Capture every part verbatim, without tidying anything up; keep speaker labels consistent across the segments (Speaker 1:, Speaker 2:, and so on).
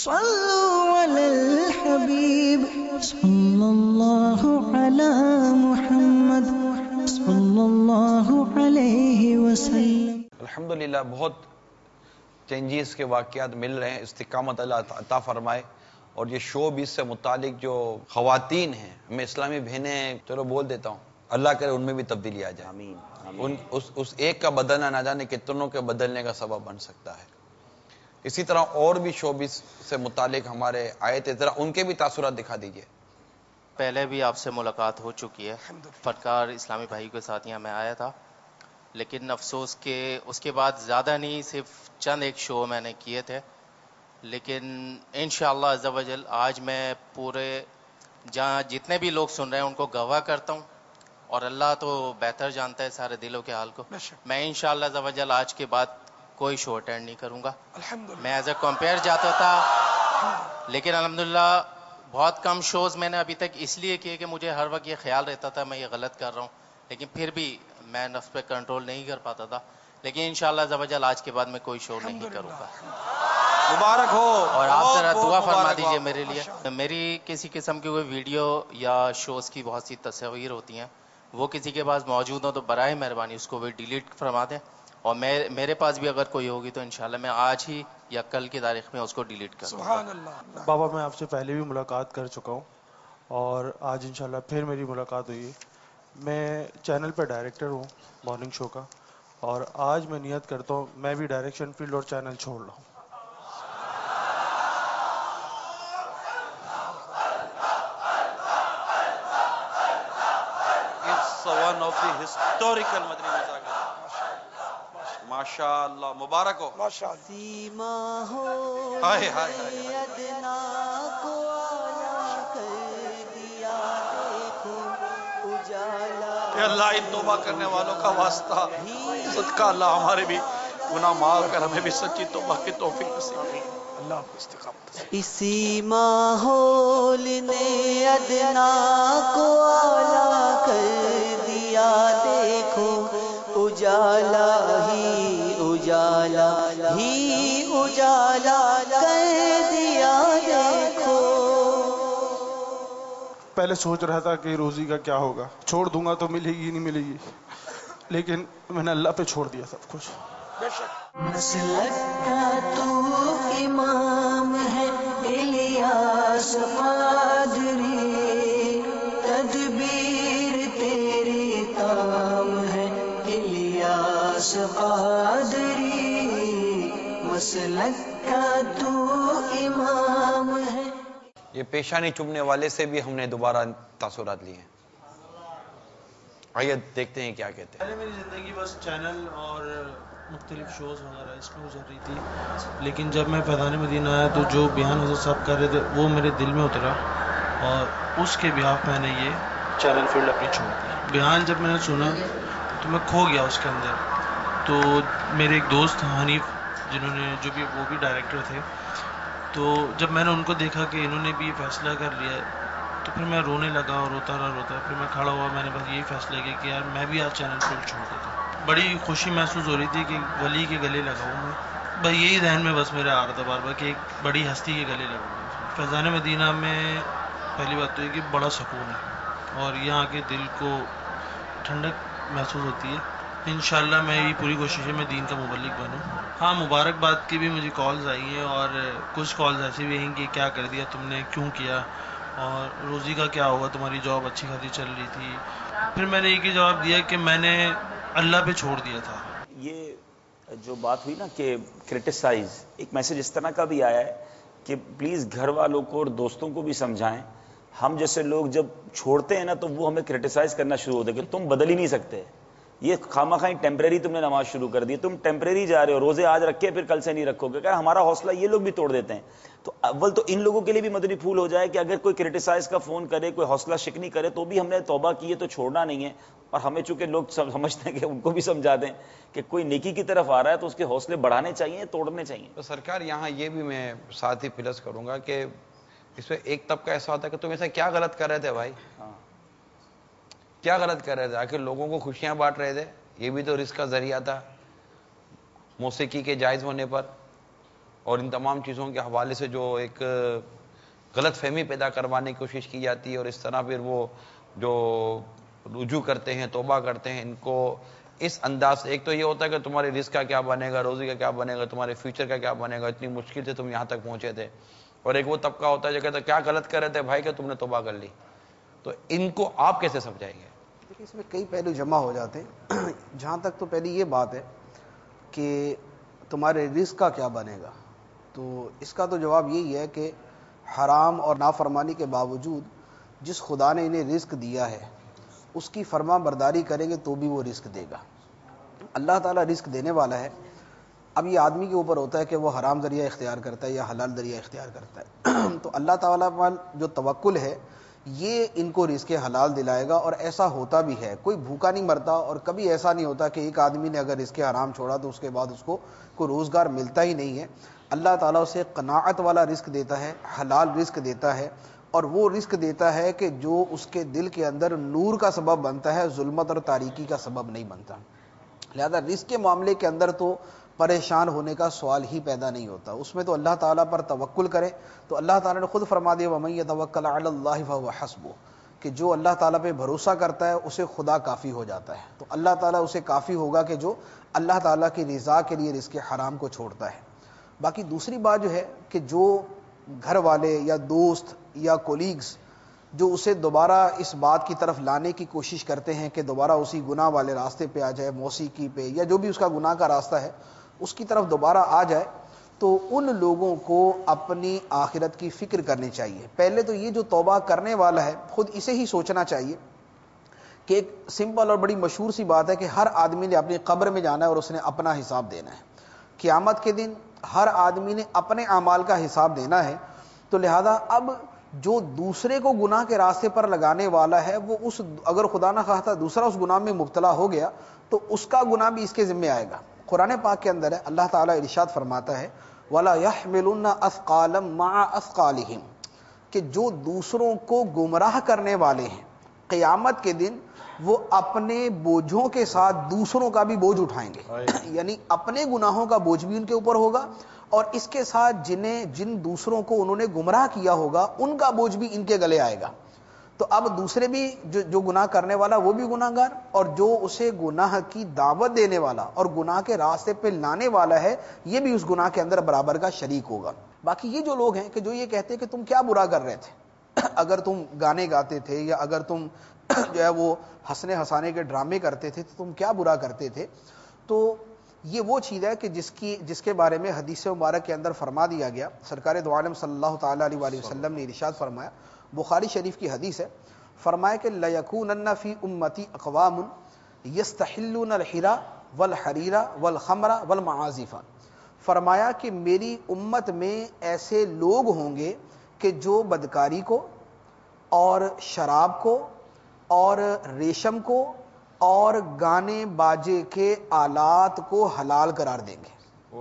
Speaker 1: صلوا علی الحبیب صلی اللہ علی محمد صلی اللہ علیہ وسلم.
Speaker 2: الحمدللہ بہت چینجز کے واقعات مل رہے ہیں. استقامت اللہ عطا فرمائے. اور یہ شو بیس سے متعلق جو خواتین ہیں, میں اسلامی بہنیں چلو بول دیتا ہوں, اللہ کرے ان میں بھی تبدیلی آ جائے.
Speaker 3: آمین.
Speaker 2: ان اس اس ایک کا بدلنا نہ جانے کتنوں کے بدلنے کا سبب بن سکتا ہے. اسی طرح اور بھی شو بیس سے متعلق ہمارے آئے تھے, ذرا ان کے بھی تاثرات دکھا دیجئے.
Speaker 4: پہلے بھی آپ سے ملاقات ہو چکی ہے, فنکار اسلامی بھائی کے ساتھ یہاں میں آیا تھا, لیکن افسوس کہ اس کے بعد زیادہ نہیں, صرف چند ایک شو میں نے کیے تھے. لیکن انشاءاللہ عز و جل آج میں پورے جہاں جتنے بھی لوگ سن رہے ہیں ان کو گواہ کرتا ہوں, اور اللہ تو بہتر جانتا ہے سارے دلوں کے حال کو. میں انشاءاللہ عز و جل آج کے بعد کوئی شو اٹینڈ نہیں کروں گا. میں ایز اے کمپیئر جاتا تھا, لیکن الحمدللہ بہت کم شوز میں نے ابھی تک اس لیے کیے کہ مجھے ہر وقت یہ خیال رہتا تھا میں یہ غلط کر رہا ہوں, لیکن پھر بھی میں نفس پہ کنٹرول نہیں کر پاتا تھا. لیکن انشاءاللہ عز و جل آج کے بعد میں کوئی شو نہیں کروں گا.
Speaker 2: مبارک ہو.
Speaker 4: اور آپ ذرا
Speaker 2: بہت
Speaker 4: دعا
Speaker 2: بہت
Speaker 4: فرما
Speaker 2: مبارک
Speaker 4: دیجئے
Speaker 2: ہو.
Speaker 4: میرے لیے. میری کسی قسم کی کوئی ویڈیو یا شوز کی بہت سی تصاویر ہوتی ہیں, وہ کسی کے پاس موجود ہوں تو برائے مہربانی اس کو بھی ڈیلیٹ فرما دیں, اور میں میرے پاس بھی اگر کوئی ہوگی تو انشاءاللہ میں آج ہی یا کل کی تاریخ میں اس کو ڈیلیٹ کر دوں گا.
Speaker 5: سبحان اللہ. بابا میں آپ سے پہلے بھی ملاقات کر چکا ہوں اور آج انشاءاللہ پھر میری ملاقات ہوئی. میں چینل پہ ڈائریکٹر ہوں مارننگ شو کا, اور آج میں نیت کرتا ہوں میں بھی ڈائریکشن فیلڈ اور چینل چھوڑ رہا ہوں.
Speaker 2: One of the historical مدنی مذاکرات. ماشاء اللہ, مبارک ہو.
Speaker 1: سیما ہو
Speaker 2: ہائے ہائے ہائے.
Speaker 1: ادنا کو آلہ کر دیا دیکھو اجالا.
Speaker 2: اے اللہ ان توبہ کرنے والوں کا واسطہ صدقہ اللہ ہمارے بھی گناہ معاف کر, ہمیں بھی سچی توبہ کی توفیق نصیب کی. اللہ کو استقامت.
Speaker 1: اسی ماحول نے ادنا کو آلہ کر دیا دیکھو اجالا ہی اجالا ہی اجالا کر دیا دیکھو.
Speaker 5: پہلے سوچ رہا تھا کہ روزی کا کیا ہوگا, چھوڑ دوں گا تو ملے گی نہیں ملے گی, لیکن میں نے اللہ پہ چھوڑ دیا سب کچھ.
Speaker 1: مسلک کا تو امام ہے الیاس قادری, تدبیر تیری تام ہے الیاس قادری, مسلک کا تو امام ہے.
Speaker 2: یہ پیشانی چومنے والے سے بھی ہم نے دوبارہ تاثرات لیے ہیں. آئیے دیکھتے ہیں کیا کہتے ہیں.
Speaker 6: پہلے میری زندگی بس چینل اور مختلف شوز وغیرہ اس میں گزر رہی تھی, لیکن جب میں فیضان مدینہ آیا تو جو بیان حضرت صاحب کر رہے تھے وہ میرے دل میں اترا, اور اس کے بیاف میں نے یہ چینل فیلڈ اپنی چھوڑ دی. بیان جب میں نے سنا تو میں کھو گیا اس کے اندر. تو میرے ایک دوست حنیف جنہوں نے جو بھی وہ بھی ڈائریکٹر تھے, تو جب میں نے ان کو دیکھا کہ انہوں نے بھی یہ فیصلہ کر لیا ہے تو پھر میں رونے لگا, اور روتا رہا روتا پھر میں کھڑا ہوا. میں نے بس یہی فیصلہ کیا کہ یار میں بھی آج چینل فیلڈ چھوڑ دیتا ہوں. بڑی خوشی محسوس ہو رہی تھی کہ ولی کے گلے لگاؤں میں, بس یہی ذہن میں بس میرا آ رہا تھا بار بار کہ ایک بڑی ہستی کے گلے لگاؤں. فیضان مدینہ میں پہلی بات تو یہ کہ بڑا سکون ہے اور یہاں کے دل کو ٹھنڈک محسوس ہوتی ہے. انشاءاللہ میں یہ پوری کوشش ہے میں دین کا مبلغ بنوں. ہاں مبارکباد کی بھی مجھے کالز آئی ہیں, اور کچھ کالز ایسی بھی ہیں کہ کیا کر دیا تم نے, کیوں کیا, اور روزی کا کیا ہوگا, تمہاری جاب اچھی خاصی چل رہی تھی. پھر میں نے ایک ہی جواب دیا کہ میں نے اللہ پہ چھوڑ دیا تھا.
Speaker 3: یہ جو بات ہوئی نا کہ کرٹیسائز, ایک میسج اس طرح کا بھی آیا ہے کہ پلیز گھر والوں کو اور دوستوں کو بھی سمجھائیں. ہم جیسے لوگ جب چھوڑتے ہیں نا تو وہ ہمیں کرٹیسائز کرنا شروع ہوتے ہیں کہ تم بدل ہی نہیں سکتے, یہ خامہ خواہ ٹیمپریری تم نے نماز شروع کر دی, تم ٹیمپریری جا رہے ہو, روزے آج رکھے پھر کل سے نہیں رکھو گے. کہ ہمارا حوصلہ یہ لوگ بھی توڑ دیتے ہیں. تو اول تو ان لوگوں کے لیے بھی مدنی پھول ہو جائے کہ اگر کوئی کرٹیسائز کا فون کرے, کوئی حوصلہ شکنی کرے, تو بھی ہم نے توبہ کی ہے تو چھوڑنا نہیں ہے. اور ہمیں چونکہ لوگ سمجھتے ہیں کہ ان کو بھی سمجھا دیں کہ کوئی نیکی کی طرف آ رہا ہے تو اس کے حوصلے بڑھانے چاہیے, توڑنے چاہیے.
Speaker 2: تو سرکار یہاں یہ بھی میں ساتھ ہی پلس کروں گا کہ اس میں ایک طبقہ ایسا ہوتا ہے کہ تم ایسا کیا غلط کر رہے تھے بھائی, کیا غلط کر رہے تھے, آخر لوگوں کو خوشیاں بانٹ رہے تھے, یہ بھی تو رزق کا ذریعہ تھا موسیقی کے جائز ہونے پر. اور ان تمام چیزوں کے حوالے سے جو ایک غلط فہمی پیدا کروانے کی کوشش کی جاتی ہے، اور اس طرح پھر وہ جو رجوع کرتے ہیں، توبہ کرتے ہیں، ان کو اس انداز سے، ایک تو یہ ہوتا ہے کہ تمہارے رزق کا کیا بنے گا، روزی کا کیا بنے گا، تمہارے فیوچر کا کیا بنے گا، اتنی مشکل سے تم یہاں تک پہنچے تھے، اور ایک وہ طبقہ ہوتا ہے جو کہتا ہے کیا غلط کر رہے تھے بھائی کہ تم نے توبہ کر لی. تو ان کو آپ کیسے سمجھائیں گے؟
Speaker 7: دیکھیے اس میں کئی پہلو جمع ہو جاتے ہیں. جہاں تک تو پہلی یہ بات ہے کہ تمہارے رزق کا کیا بنے گا، تو اس کا تو جواب یہی ہے کہ حرام اور نافرمانی کے باوجود جس خدا نے انہیں رزق دیا ہے اس کی فرما برداری کریں گے تو بھی وہ رزق دے گا. اللہ تعالیٰ رزق دینے والا ہے. اب یہ آدمی کے اوپر ہوتا ہے کہ وہ حرام ذریعہ اختیار کرتا ہے یا حلال ذریعہ اختیار کرتا ہے. تو اللہ تعالیٰ پر جو توکل ہے یہ ان کو رزق حلال دلائے گا، اور ایسا ہوتا بھی ہے. کوئی بھوکا نہیں مرتا، اور کبھی ایسا نہیں ہوتا کہ ایک آدمی نے اگر رزق حرام چھوڑا تو اس کے بعد اس کو کوئی روزگار ملتا ہی نہیں ہے. اللہ تعالیٰ اسے قناعت والا رزق دیتا ہے، حلال رزق دیتا ہے، اور وہ رزق دیتا ہے کہ جو اس کے دل کے اندر نور کا سبب بنتا ہے، ظلمت اور تاریکی کا سبب نہیں بنتا. لہذا رزق کے معاملے کے اندر تو پریشان ہونے کا سوال ہی پیدا نہیں ہوتا. اس میں تو اللہ تعالیٰ پر توکل کرے. تو اللہ تعالیٰ نے خود فرما دیا وَمَن يَتَوَكَّلْ عَلَى اللَّهِ فَهُوَ حَسْبُهُ، کہ جو اللہ تعالیٰ پہ بھروسہ کرتا ہے اسے خدا کافی ہو جاتا ہے. تو اللہ تعالیٰ اسے کافی ہوگا کہ جو اللہ تعالیٰ کی رضا کے لیے رزق حرام کو چھوڑتا ہے. باقی دوسری بات جو ہے کہ جو گھر والے یا دوست یا کولیگز جو اسے دوبارہ اس بات کی طرف لانے کی کوشش کرتے ہیں کہ دوبارہ اسی گناہ والے راستے پہ آ جائے، موسیقی پہ یا جو بھی اس کا گناہ کا راستہ ہے اس کی طرف دوبارہ آ جائے، تو ان لوگوں کو اپنی آخرت کی فکر کرنی چاہیے. پہلے تو یہ جو توبہ کرنے والا ہے خود اسے ہی سوچنا چاہیے کہ ایک سمپل اور بڑی مشہور سی بات ہے کہ ہر آدمی نے اپنی قبر میں جانا ہے اور اس نے اپنا حساب دینا ہے. قیامت کے دن ہر آدمی نے اپنے اعمال کا حساب دینا ہے. تو لہذا اب جو دوسرے کو گناہ کے راستے پر لگانے والا ہے وہ اس اگر خدا نہ خواستہ دوسرا اس گناہ میں مبتلا ہو گیا تو اس کا گناہ بھی اس کے ذمہ آئے گا. قرآن پاک کے اندر ہے اللہ تعالیٰ ارشاد فرماتا ہے وَلَا يَحْمِلُنَّ أَثْقَالًا مَعَ أَثْقَالِهِمْ، کہ جو دوسروں کو گمراہ کرنے والے ہیں قیامت کے دن وہ اپنے بوجھوں کے ساتھ دوسروں کا بھی بوجھ اٹھائیں گے. یعنی اپنے گناہوں کا بوجھ بھی ان کے اوپر ہوگا، اور اس کے ساتھ جنہیں جن دوسروں کو انہوں نے گمراہ کیا ہوگا ان کا بوجھ بھی ان کے گلے آئے گا. تو اب دوسرے بھی جو جو گناہ کرنے والا وہ بھی گناہ گار، اور جو اسے گناہ کی دعوت دینے والا اور گناہ کے راستے پہ لانے والا ہے یہ بھی اس گناہ کے اندر برابر کا شریک ہوگا. باقی یہ جو لوگ ہیں کہ جو یہ کہتے ہیں کہ تم کیا برا کر رہے تھے اگر تم گانے گاتے تھے یا اگر تم جو ہے وہ ہنسنے ہنسانے کے ڈرامے کرتے تھے تو تم کیا برا کرتے تھے، تو یہ وہ چیز ہے کہ جس کی جس کے بارے میں حدیث مبارک کے اندر فرما دیا گیا. سرکار دو عالم صلی اللہ تعالی علیہ وآلہ وسلم نے ارشاد فرمایا، بخاری شریف کی حدیث ہے، فرمایا کہ لَيَكُونَنَّ فِي أُمَّتِي أَقْوَامٌ يَسْتَحِلُّونَ الْحِرَى وَالْحَرِيرَ وَالْخَمْرَ وَالْمَعَازِفَ، فرمایا کہ میری امت میں ایسے لوگ ہوں گے کہ جو بدکاری کو اور شراب کو اور ریشم کو اور گانے باجے کے آلات کو حلال قرار دیں گے.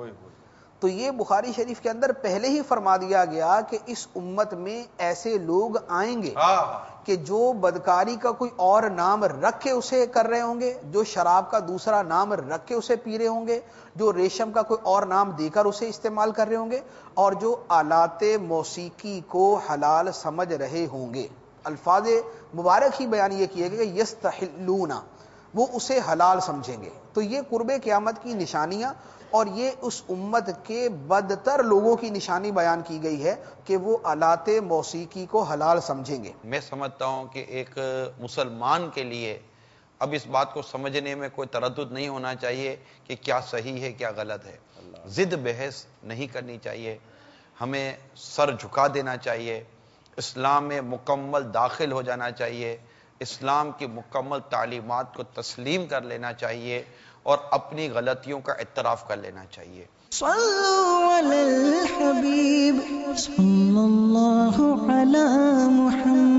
Speaker 7: تو یہ بخاری شریف کے اندر پہلے ہی فرما دیا گیا کہ اس امت میں ایسے لوگ آئیں گے کہ جو بدکاری کا کوئی اور نام رکھ کے اسے کر رہے ہوں گے، جو شراب کا دوسرا نام رکھ کے اسے پی رہے ہوں گے، جو ریشم کا کوئی اور نام دے کر اسے استعمال کر رہے ہوں گے، اور جو آلات موسیقی کو حلال سمجھ رہے ہوں گے. الفاظ مبارک ہی بیان یہ کیے گئے کہ یستحلون، وہ اسے حلال سمجھیں گے. تو یہ قرب قیامت کی نشانیاں اور یہ اس امت کے بدتر لوگوں کی نشانی بیان کی گئی ہے کہ وہ آلات موسیقی کو حلال سمجھیں گے.
Speaker 2: میں سمجھتا ہوں کہ ایک مسلمان کے لیے اب اس بات کو سمجھنے میں کوئی تردد نہیں ہونا چاہیے کہ کیا صحیح ہے کیا غلط ہے. ضد بحث نہیں کرنی چاہیے، ہمیں سر جھکا دینا چاہیے، اسلام میں مکمل داخل ہو جانا چاہیے، اسلام کی مکمل تعلیمات کو تسلیم کر لینا چاہیے اور اپنی غلطیوں کا اعتراف کر لینا چاہیے.
Speaker 1: صلوا علی الحبیب صلی اللہ علی محمد.